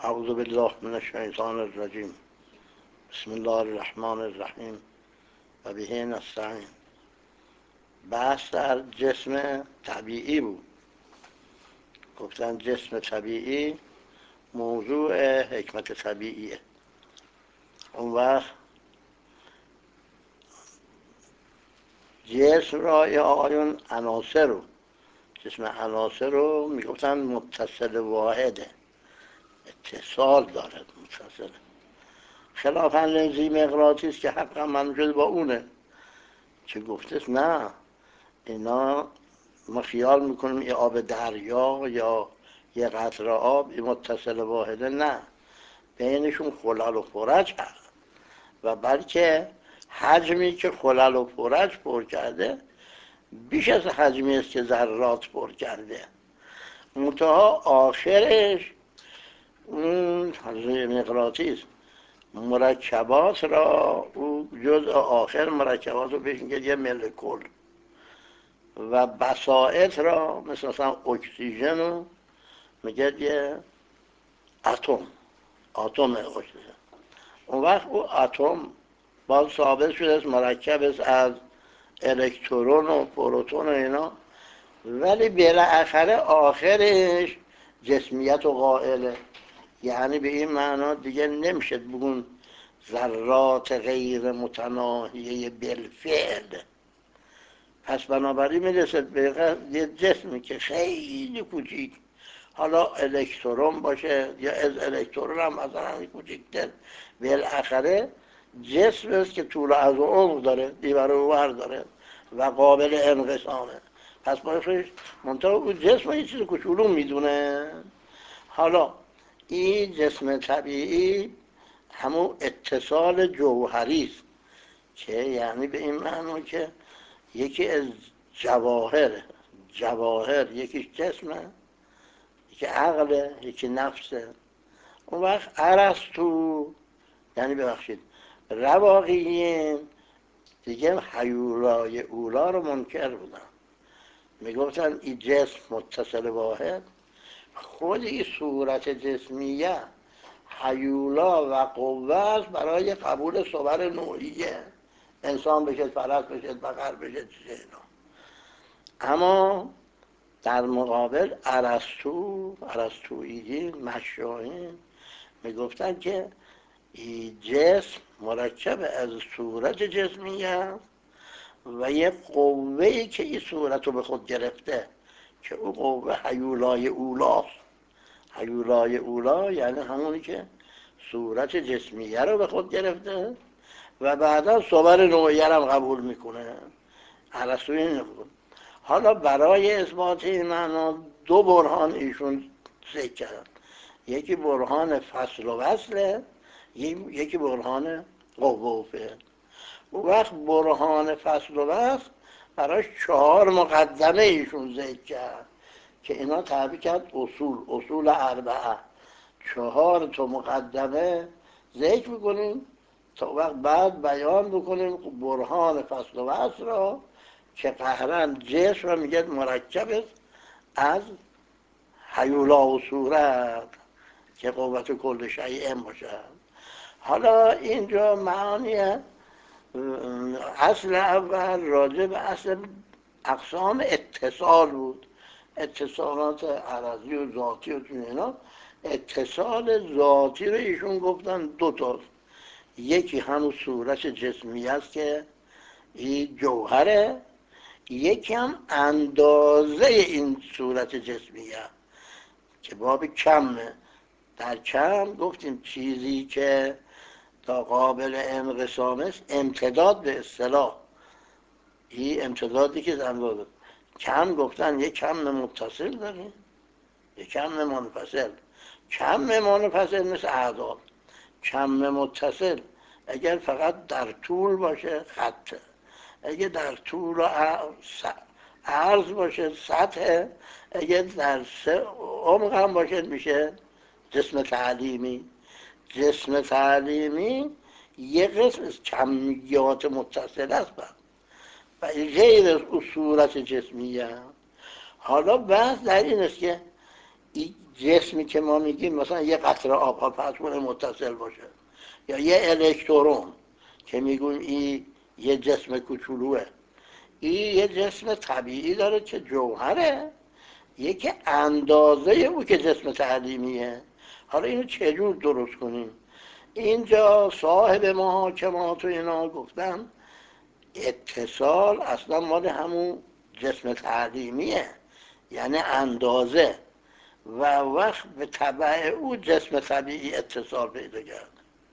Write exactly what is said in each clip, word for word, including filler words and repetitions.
اعوذ بالله من الشیطان الرجیم. بسم الله الرحمن الرحیم و به نستعین. بحث در جسم طبیعی بود. گفتن جسم طبیعی موضوع حکمت طبیعیه. اون وقت جسم را یا آقایون عناصر رو جسم عناصر رو میگفتن متصل واحده، اتصال دارد، متصل. خلافا لنزی مغناطیس که حقا منجل با اونه که گفته نه، اینا ما خیال میکنیم یه آب دریا یا یه قطره آب این متصل واحده، نه، بینشون خلل و فرج هست و بلکه حجمی که خلل و فرج پر کرده بیش از حجمی است که ذرات پر کرده. منتها آخرش اون مغناطیس مرکبات را، او جزء آخر مرکبات رو بهش میگه یه مولکول، و بساط را مثل مثلا اکسیژن رو میگه یه اتم، اتم اکسیژن. اون وقت او اتم باز ثابت شده است مرکب است از الکترون و پروتون و اینا، ولی بالاخره آخرش جسمیت و قائله. یعنی به این معنا دیگه نمیشه بگون ذرات غیر متناهیه بالفعل. پس بنابراین میرسد به یه جسمی که خیلی کوچیک، حالا الکترون باشه یا از الکترون هم مثلا کوچیکتر، بالاخره جسم است که طول از و عمق داره، دیور و ور داره و قابل انقسامه. پس باید منطقه اون جسم یه چیز کوچولو میدونه. حالا این جسم طبیعی همون اتصال جوهری است که یعنی به این معنی که یکی از جواهر جواهر یکی جسمه، یکی عقله، یکی نفسه. اون وقت ارسطو، یعنی ببخشید رواقیین دیگه هیولای اولا رو منکر بودن، میگفتن این جسم متصل واحد، خود این صورت جسمیه هیولا و قوه است برای قبول صور نوعیه، انسان بشه، فرس بشه، بقر بشه، چیزه اینا. اما در مقابل ارسطو ارسطویین مشایخ میگفتن که این جسم مرکب از صورت جسمیه و یه قوه‌ای که این صورت رو به خود گرفته که او قوه هیولای اولاست. هیولای اولا یعنی همونی که صورت جسمیه رو به خود گرفته و بعدا صور نوعیه هم قبول میکنه. ارسطو این بود. حالا برای اثبات این معنا دو برهان ایشون ذکر کردن، یکی برهان فصل و وصله، یکی برهان قوه و فعل. اون وقت برهان فصل و وصل براش چهار مقدمه ایشون ذکر کرد که اینا تعبیر کرد اصول، اصول اربعه. چهار تا مقدمه ذکر میکنیم تا وقت بعد بیان بکنیم برهان فصل و وصل را که قهرن جسم را میگه مرکب است از هیولا و صورت که قوت کل شیء باشد. حالا اینجا معانی اصل اول راجع به اصل اقسام اتصال بود، اتصالات عرضی و ذاتی و اینا. اتصال ذاتی رو ایشون گفتن دو تاست، یکی همون صورت جسمی است که این جوهره، یکی هم اندازه این صورت جسمیه که باب کمه. در کم گفتیم چیزی که تا قابل انقسام است امتداد به اصطلاح، این امتدادی که اندازه کم گفتن یک کم متصل داریم یک کم منفصل. کم منفصل مثل اعداد، کم متصل اگر فقط در طول باشه خطه، اگر در طول و عرض باشه سطح، اگر در عمق هم باشه میشه جسم تعلیمی. جسم تعلیمی یه قسم از کمیات متصل است و غیر از اون صورت جسمیه. حالا بحث در این است که جسمی که ما میگیم مثلا یه قطره آب ها فرض کنه متصل باشه، یا یه الکترون که میگیم این یه جسم کوچولوه، این یه جسم طبیعی داره که جوهره، یکی اندازه او که جسم تعلیمیه. حالا اینو چجور درست کنیم؟ اینجا صاحب محاکمات و اینا گفتن اتصال اصلا مال همون جسم تعلیمیه، یعنی اندازه، و وقت به تبع او جسم طبیعی اتصال پیدا کرد.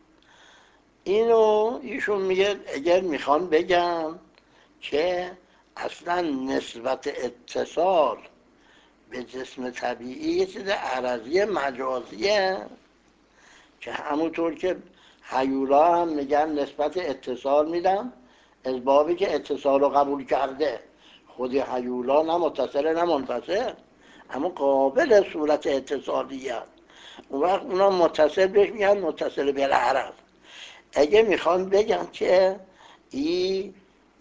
اینو ایشون میگه اگر میخوان بگم که اصلا نسبت اتصال به جسم طبیعی یه چیز عرضی مجازیه، که همونطور که هیولا هم میگن نسبت اتصال میدم از بابی که اتصال رو قبول کرده. خود هیولا نه متصل نه منفصل، اما قابل صورت اتصالی هست. اون وقت اونا متصل بهش میگن متصل بالعرض. اگه میخوان بگن که این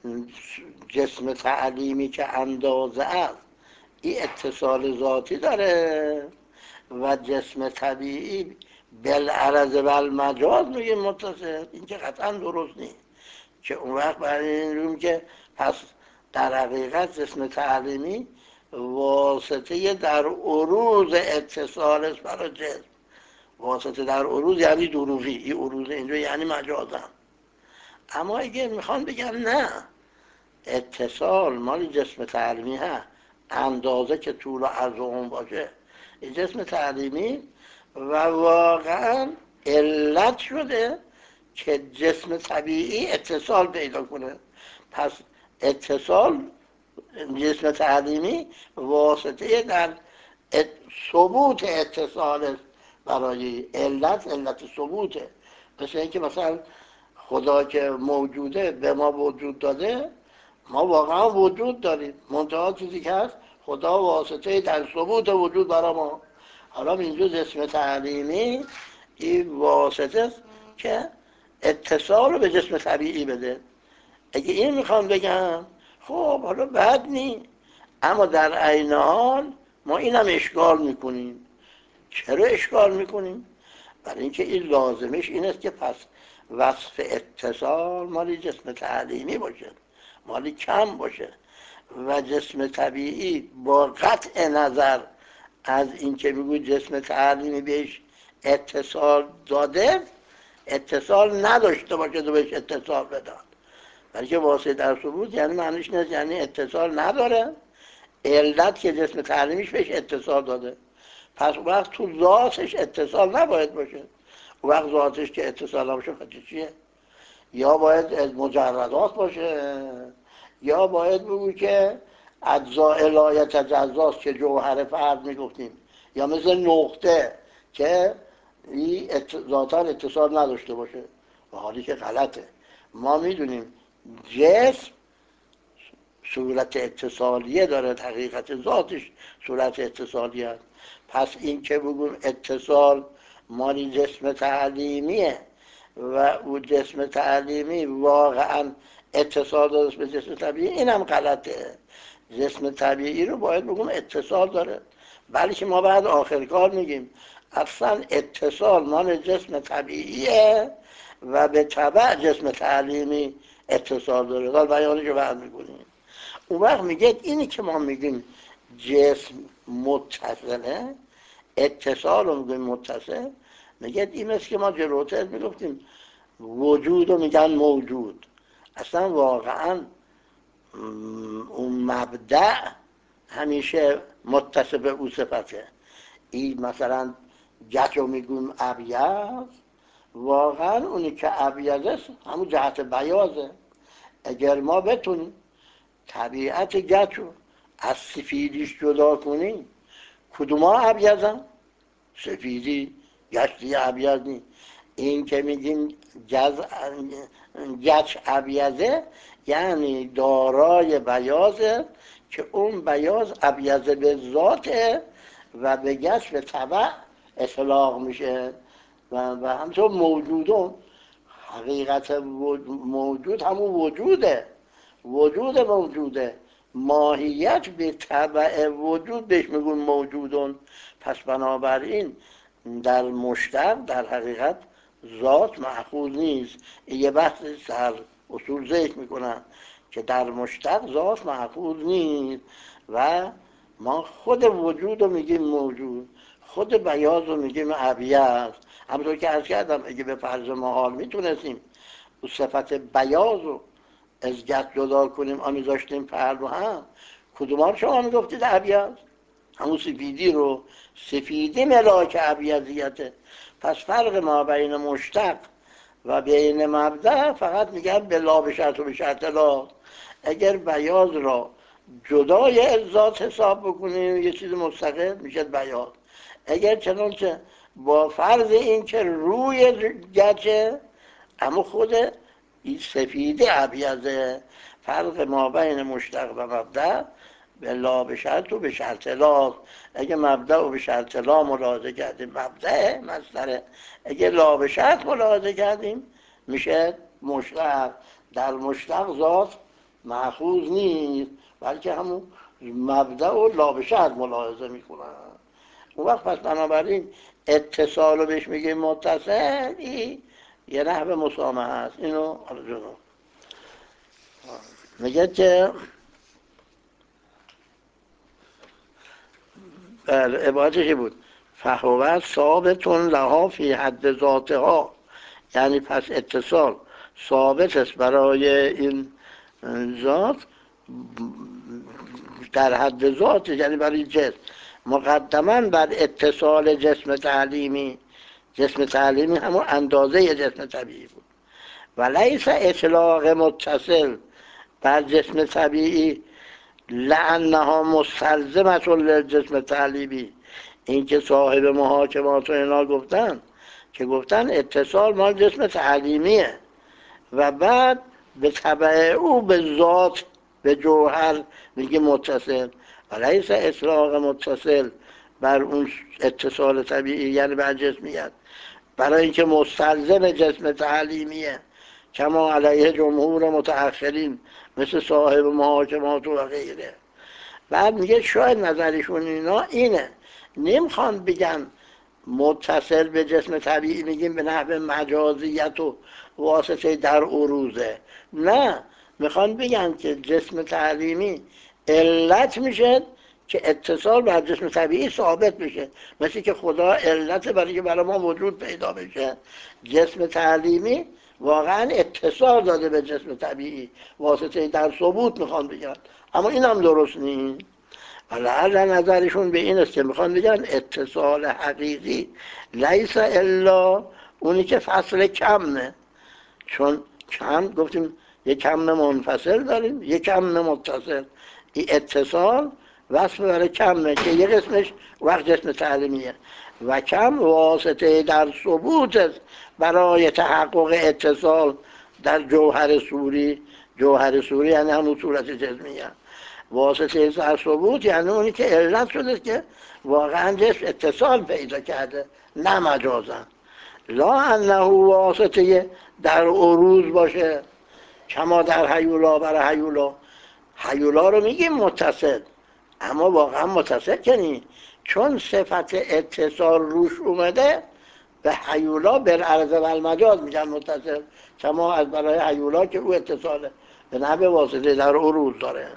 جسم تعلیمی که اندازه است این اتصال ذاتی داره و جسم طبیعی بالعرض و المجاز میگه متصل، این که قطعا درست نیست. که اون وقت برای این روم که پس در حقیقت جسم تعلیمی واسطه در عروض اتصال است برای جسم. واسطه در عروض یعنی دروغی، این عروض اینجا یعنی مجازم. اما اگه میخوان بگن نه، اتصال مال جسم تعلیمی ها، اندازه که طول و عرض اون باشه این جسم تعلیمی، و واقعا علت شده که جسم طبیعی اتصال پیدا کنه. پس اتصال جسم تعلیمی واسطه در ثبوت اتصال است برای علت، علت ثبوته. مثل اینکه مثلا خدا که موجوده به ما وجود داده، ما واقعا وجود داریم، منتها چیزی که هست خدا واسطه در ثبوت وجود برای ما. حالا اینجا جسم تعلیمی این واسطه است که اتصال رو به جسم طبیعی بده. اگه این میخوام بگم خب حالا بد نی، اما در عین حال ما اینم اشکال میکنیم. چرا اشکال میکنیم؟ برای اینکه این لازمش این است که پس وصف اتصال مالی جسم تعلیمی باشه، مالی کم باشه، و جسم طبیعی با قطع نظر از اینکه میگو جسم تعلیمی بهش اتصال داده، اتصال نداشته باشه و بهش اتصال بداد. برای که واسه در ثبوت یعنی معنیش نیست یعنی اتصال نداره، علت که جسم تعلیمیش بهش اتصال داده. پس وقت تو ذاتش اتصال نباید باشه. وقت ذاتش که اتصال نباشه خیلی چیه؟ یا باید از مجردات باشه، یا باید بگو که اجزاء لا یتجزاست که جوهر فرد میگفتیم، یا مثل نقطه که این ذاتا اتصال نداشته باشه، و حالی که غلطه. ما میدونیم جسم صورت اتصالیه داره، حقیقت ذاتش صورت اتصالیه است. پس این که بگیم اتصال مالی جسم تعلیمیه و او جسم تعلیمی واقعا اتصال داره به جسم طبیعی، اینم غلطه. جسم طبیعی رو باید بگیم اتصال داره، بلکه ما بعد آخر کار میگیم اصلا اتصال مال جسم طبیعیه و به تبع جسم تعلیمی اتصال داره. حالا بیانش رو بعد میکنیم. اون وقت میگه اینی که ما میگیم جسم متصله، اتصال رو میگیم متصل، میگه این است که ما جلوتر میگفتیم وجود رو میگن موجود. اصلا واقعا اون مبدأ همیشه متصل به او صفته. این مثلا گچ رو میگیم ابیض، واقعا اونی که ابیض است همون جهت بیازه. اگر ما بتونیم طبیعت گچ رو از سفیدیش جدا کنیم، کدوم ها ابیضن؟ سفیدی گچ ابیض نیست. این که میگیم گچ ابیضه یعنی دارای بیازه که اون بیاز ابیض به ذاته و به گچ به طبع اطلاق میشه. و, و همچون موجودون، حقیقت موجود همون وجوده، وجود موجوده، ماهیت به طبع وجود بهش میگون موجودون. پس بنابراین در مشتق در حقیقت ذات مأخوذ نیست. یه بحث در اصول ذکر میکنن که در مشتق ذات مأخوذ نیست و ما خود وجود رو میگیم موجود، خود بیاض رو میگیم ابیض. همونطور که عرض کردم اگه به فرض محال میتونستیم صفت بیاض رو از گچ جدا کنیم آن میذاشتیم پهلو هم، کدوم ها شما میگفتید ابیض؟ همون سفیدی رو، سفیدی ملاک ابیضیته. پس فرق ما بین مشتق و بین مبدأ فقط میگن به لا به شرط و به شرط لا. اگر بیاض را جدای از ذات حساب بکنیم یه چیز مستقل میشه بیاض. اگر چنانچه با فرض این که روی گچه اما خود این سفیدی ابیضه، فرق ما بین مشتق و مبدأ به لا به شرط و به شرط لا. اگه مبدأ و به شرط لا ملاحظه کردیم مبدأ مصدره، اگه لا به شرط ملاحظه کردیم میشه مشتق. در مشتق ذات مأخوذ نیست بلکه همون مبدأ و لا به شرط ملاحظه میکنن. اون وقت پس بنابراین اتصال رو بهش میگیم متصل، این یه نحو مسامحه هست. اینو حالا جلو میگه که عبارتش بود فهو ثابتون لها فی حد ذاتها، یعنی پس اتصال ثابت است برای این ذات در حد ذات، یعنی برای جسم، مقدما بر اتصال جسم تعلیمی. جسم تعلیمی همون اندازه جسم طبیعی بود. و لیس اطلاق متصل بر جسم طبیعی لانها مستلزمه للجسم تعلیمی. این که صاحب محاکمات و اینا گفتن که گفتن اتصال مال جسم تعلیمیه و بعد به تبع او به ذات به جوهر میگه متصل. و لیس اطلاق متصل بر اون اتصال طبیعی یعنی بر جسمیت، برای اینکه مستلزم جسم تعلیمیه کما علیه جمهور متأخرین مثل صاحب محاکمات و غیره. بعد میگه شاید نظرشون اینا اینه، نمیخوان بگن متصل به جسم طبیعی میگیم به نحو مجازیت و واسطه در عروضه، نه، میخوان بگن که جسم تعلیمی علت میشه که اتصال بر جسم طبیعی ثابت بشه، مثل که خدا علت برای که برای ما وجود پیدا بشه. جسم تعلیمی واقعا اتصال داده به جسم طبیعی، واسطه در ثبوت میخوان بگن، اما این هم درست نیست. لعل نظرشون به این است که میخوان بگن اتصال حقیقی لیس الا اونی که فصل کمه، چون کم گفتیم یک کم منفصل داریم یک کم متصل. این اتصال وصف برای کمه که یک قسمش وقت جسم تعلیمیه و کم واسطه در ثبوت است برای تحقق اتصال در جوهر صوری. جوهر صوری یعنی همون صورت جسمیه. واسطه در ثبوت یعنی اونی که علت شده که واقعا جسم اتصال پیدا کرده نه مجازن. لا انه واسطه در عروض باشه کما در هیولا. برای هیولا هیولا رو میگیم متصل اما واقعا متصل که نیست، چون صفت اتصال روش اومده به هیولا بالعرض و المجاز میگن متصل، کما از برای هیولا که او اتصاله به نحو واسطه در عروض داره.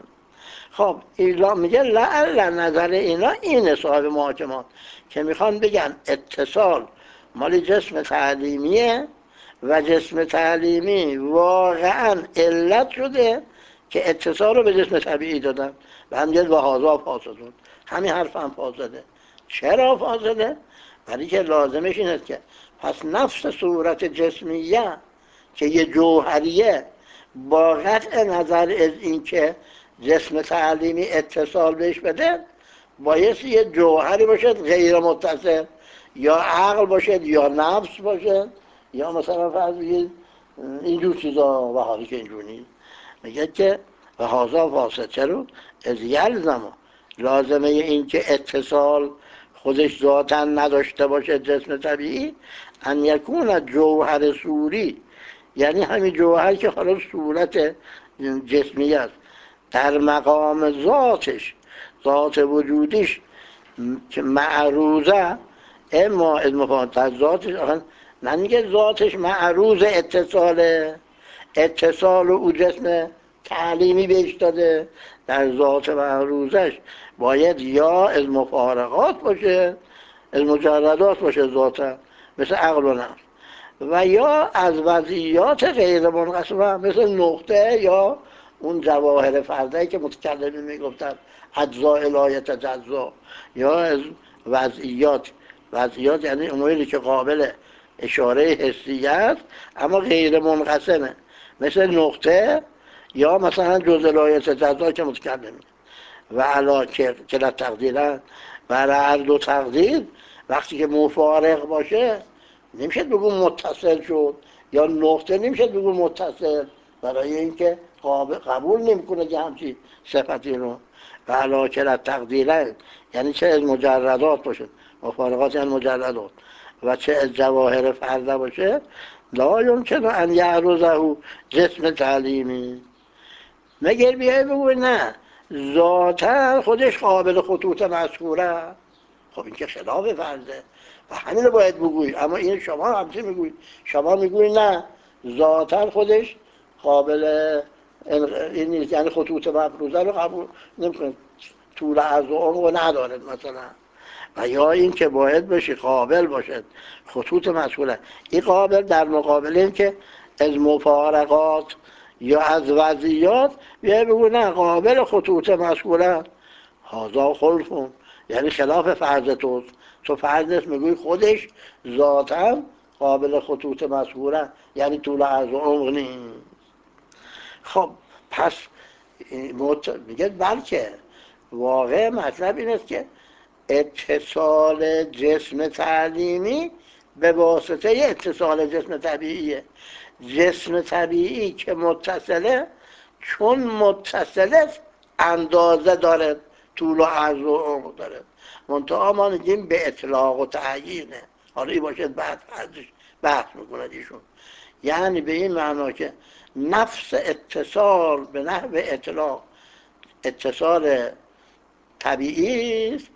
خب ایلا میگه لعل نظر اینا اینه صاحب محاکمات که میخوان بگن اتصال مال جسم تعلیمیه و جسم تعلیمی واقعا علت شده که اتصال رو به جسم طبیعی دادن و همینجور و هازا فاسدون. همین حرف هم فاسده. چرا فاسده؟ برای که لازمش این است که پس نفس صورت جسمیه که یه جوهریه با قطع نظر از این که جسم تعلیمی اتصال بهش بده بایستی یه جوهری باشد غیر متصل، یا عقل باشد یا نفس باشد یا مثلا فرض بگید اینجور چیزا، و حالی که اینجور نیست. میگه که و هازا فاسد. چرا؟ از یلزم لازمه این که اتصال خودش ذاتا نداشته باشه جسم طبیعی ان یکون جوهر صوری، یعنی همین جوهر که حالا صورت جسمی است در مقام ذاتش، ذات وجودیش که معروضه، اما از مفاهمت در ذاتش، آخه نمیگه ذاتش معروض اتصاله، اتصال و او جسم تعلیمی بهش داده، در ذات معروضش باید یا از مفارقات باشه، از مجردات باشه ذاتم، مثل عقل و نفس، و یا از وضعیات غیر منقسمه مثل نقطه یا اون جواهر فردهی که متکلمی میگفتن اجزاء لا یتجزا، یا از وضعیات. وضعیات یعنی اموری که قابل اشاره حسی است اما غیر منقسمه، مثل نقطه یا مثلا جزء لا یتجزا که متکلمی. و علا کلا تقدیرن و هر دو تقدیر وقتی که مفارق باشه نمیشه بگو متصل شد، یا نقطه نمیشه بگو متصل، برای اینکه قبول نمیکنه که همچین صفتی رو. و علا کلا تقدیرن یعنی چه از مجردات باشه، مفارقات یعنی مجردات، و چه از جواهر فرده باشه، لا یمکن ان یعرضه جسم تعلیمی. مگر بیای بگوی نه ذاتا خودش قابل خطوط مذکوره، خب این که خلاف فرضه و همین رو باید بگوی. اما این شما همچه میگوید، شما میگوید نه ذاتا خودش قابل این نیست، یعنی خطوط مفروضه رو قبول نمیکنه، طول عرض و عمق ندارد مثلا. و یا این که باید باشی قابل باشد خطوط مذکوره، این قابل در مقابل این که از مفارقات یا از وضعیات بیای بگو نه قابل خطوط مذکوره، هذا خلفون، یعنی خلاف فرض توست. تو فرض نیست میگوی خودش ذاتا قابل خطوط مذکوره، یعنی طول عرض و عمق نیست. خب پس میگه بلکه واقع مطلب این است که اتصال جسم تعلیمی به واسطه اتصال جسم طبیعیه. جسم طبیعی که متصله، چون متصله اندازه داره، طول و عرض و عمق داره، منتها ما میگیم به اطلاق و تعیینه. حالا این باشد بعد ازش بحث میکنه ایشون، یعنی به این معنا که نفس اتصال به نحو اطلاق اتصال طبیعی است،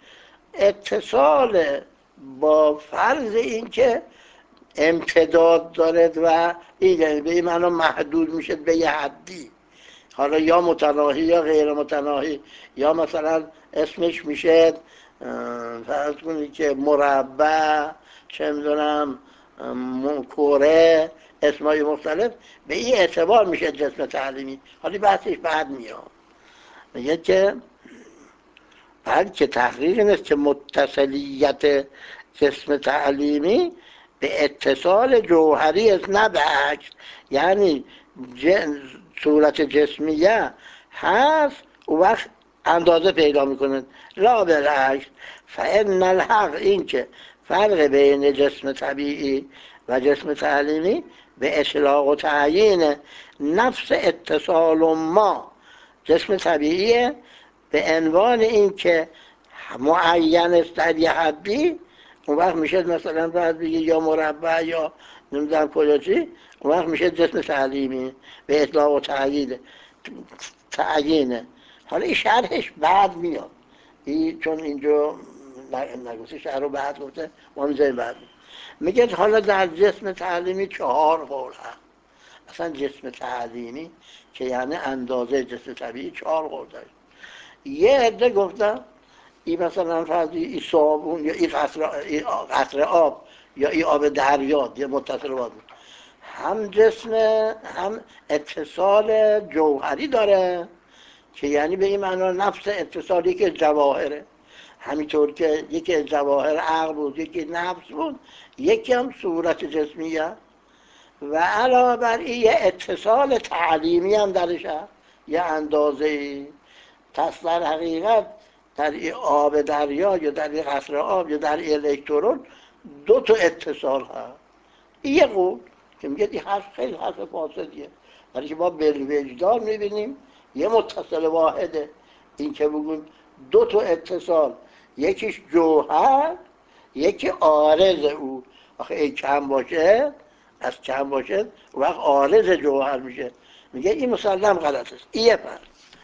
اتصال با فرض این که امتداد دارد و این به این معنا محدود میشه به یه حدی، حالا یا متناهی یا غیر متناهی، یا مثلا اسمش میشه فرض کنید که مربع، چه میدونم کره، اسمای مختلف، به این اعتبار میشه جسم تعلیمی. حالا بحثش بعد میاد، میگه که بلکه تحقیق این است که متصلیت جسم تعلیمی به اتصال جوهری است، نه به عکس. یعنی صورت جسمیه هست و وقت اندازه پیدا میکنه، لا بالعکس. فان الحق، این که فرق بین جسم طبیعی و جسم تعلیمی به اطلاق و تعیین نفس اتصال ما. جسم طبیعی به عنوان این که معین است در یه حدی، اون وقت میشه مثلا باید بگی یا مربع یا نمیدونم کجا چی، اون وقت میشه جسم تعلیمی به اطلاق و تعیین تعیینه. حالا این شرحش بعد میاد، این چون اینجا نگوسته شرح رو بعد گفته، ما میذاریم بعد. میگه حالا در جسم تعلیمی چهار قول هست. اصلا جسم تعلیمی که یعنی اندازه جسم طبیعی چهار قول داره. یه عده گفتن این مثلا فرضی این صابون یا این قطره آب یا این آب دریا یه متصل با بود، هم جسم هم اتصال جوهری داره که یعنی به این معنا نفس اتصالی که جواهره، همینطور که یکی از جواهر عقل بود، یکی نفس بود، یکی هم صورت جسمیه. و علاوه بر این یه اتصال تعلیمی هم درش هست، یه اندازه‌ای. پس در حقیقت در این آب دریا یا در این قطره آب یا در این الکترون دو تا اتصال هست. این یه قول که میگه این حرف خیلی حرف فاسدیه، برای که ما بالوجدان میبینیم یه متصل واحده. این که بگیم دو تا اتصال، یکیش جوهر یکی عارض او، آخه این کم باشه، از کم باشه وقت عارض جوهر میشه، میگه این مسلم غلط است. این یه فرق.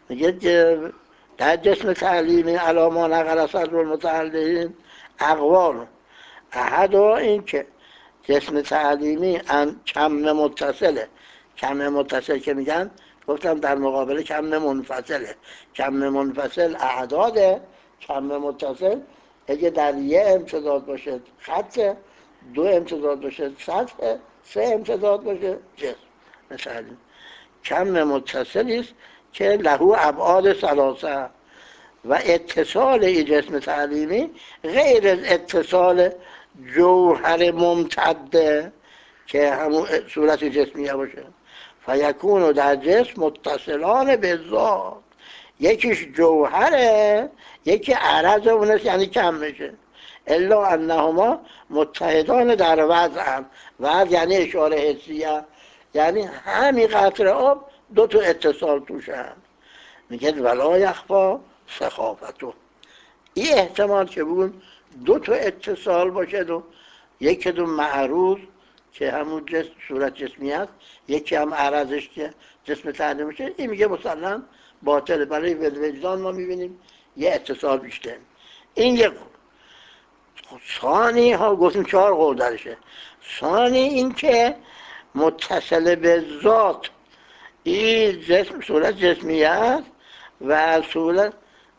میگه در جسم تعلیمی علاما نقل صدر المتعلقین اقوال احد این که جسم تعلیمی کم متصله. کم متصل که میگن گفتم در مقابل کم منفصله. کم منفصل اعداده، کم متصل اگه در یه امتداد باشه خط، دو امتداد باشه سطح، سه امتداد باشه جسم. مثلا کم متصلی است که له ابعاد ثلاثه و اتصال این جسم تعلیمی غیر از اتصال جوهر ممتده که همون صورت جسمیه باشه. فیکون در جسم متصلان به ذات، یکیش جوهره یکی عرض اونست یعنی کم میشه. الا انهما متحدان در وضع. وضع یعنی اشاره حسیه، یعنی همین قطره آب دو تا اتصال توش هم. میگه ولا یخفا سخافتو. این احتمال که بگون دو تا اتصال باشه و یکی دو معروض که همون جسم صورت جسمی هست، یکی هم عرضش که جسم تعلیم میشه، این میگه مسلم باطله. برای وجدان ما میبینیم یه اتصال بیشتر. این یک قول. ثانی ها گفتیم چهار قول درشه. ثانی این که متصل به ذات این جسم صورت جسمی هست و صورت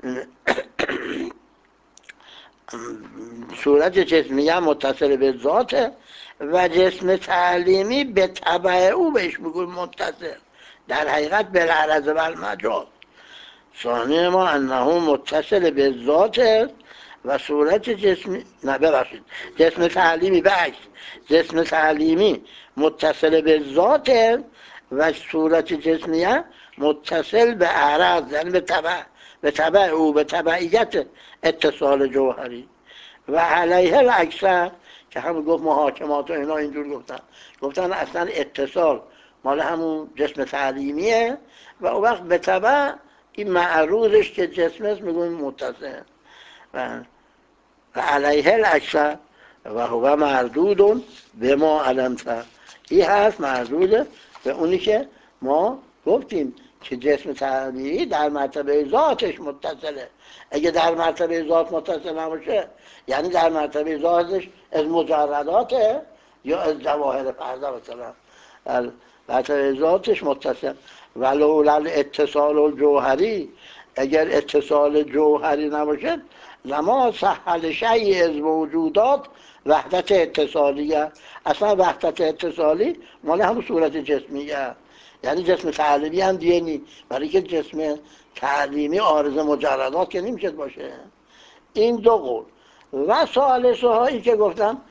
صورت جسمی هم متصل به ذاته و جسم تعلیمی به تبع او بهش بگون متصل، در حقیقت بالعرض و المجاز. ثانیه ما انه متصل به ذات و صورت جسمی نه ببخشید جسم تعلیمی بعکس جسم تعلیمی متصل به ذات و صورت جسمیه متصل به عرض، یعنی به تبع به تبع او، به تبعیت اتصال جوهری. و علیه الاکثر که همون گفت محاکمات و اینا اینجور گفتن گفتن اصلا اتصال مال همون جسم تعلیمیه و اون وقت به تبع این معروضش که جسم است میگون متصل. و و علیه الاکثر و هو مردود به ما علمت. این هست مردود به اونی که ما گفتیم که جسم تعلیمی در مرتبه ذاتش متصله. اگه در مرتبه ذات متصل نباشه یعنی در مرتبه ذاتش از مجرداته یا از جواهر فرده مثلا در مرتبه ذاتش متصل. ولولا الاتصال الجوهری، اگر اتصال جوهری نباشه لما سهل شیء از موجودات وحدت اتصالیه. اصلا وحدت اتصالی مال هم صورت جسمیه، یعنی جسم تعلیمی هم دیگه نی، برای که جسم تعلیمی عارض مجردات که نمیشه باشه. این دو قول. و ثالثه هایی که گفتم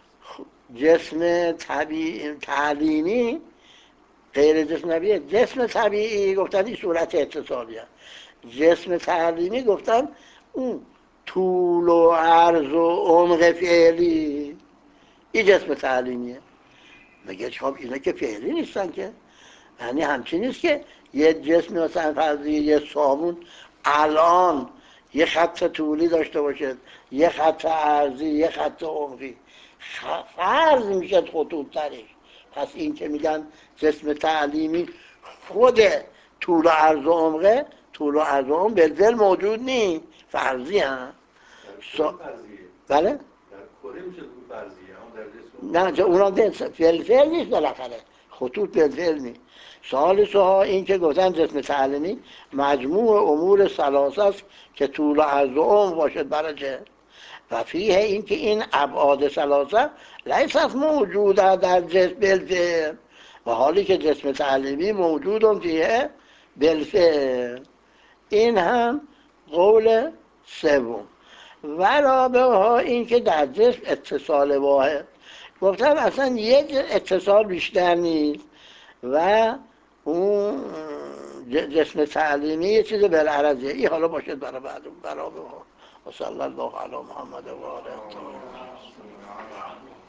جسم طبیعی تعلیمی غیر جسم طبیعی، جسم طبیعی گفتن این صورت اتصالیه، جسم تعلیمی گفتن اون طول و عرض و عمق فعلی، این جسم تعلیمیه. مگه خب اینا که فعلی نیستن که، یعنی همچین نیست که یه جسم مثلا فرضی یه صابون الان یه خط طولی داشته باشه، یه خط عرضی، یه خط عمقی، فرض میشه خطوط ترش. پس این که میگن جسم تعلیمی خود طول و عرض و عمقه، طول و عرض و عمق بالفعل موجود نیست، فرضی هم سا... بله؟ در کره میشه فرضیه، نه جا اونا بالفعل نیست، بالاخره خطوط بالفعل نیست. ثالثه ها این که گفتن جسم تعلیمی مجموع امور ثلاثه است که طول و عرض و عمق باشد برای و فیه این که این ابعاد ثلاثه لیست موجوده در جسم بالفعل، و حالی که جسم تعلیمی موجود هم فیه بالفعل. این هم قول سوم. و رابعه ها این که در جسم اتصال واحد، گفتم اصلا یک اتصال بیشتر نیست و اون جسم تعلیمی یه چیز بالعرضیه. این حالا باشد برای بعد برای ها. و صلی الله علی محمد و آله.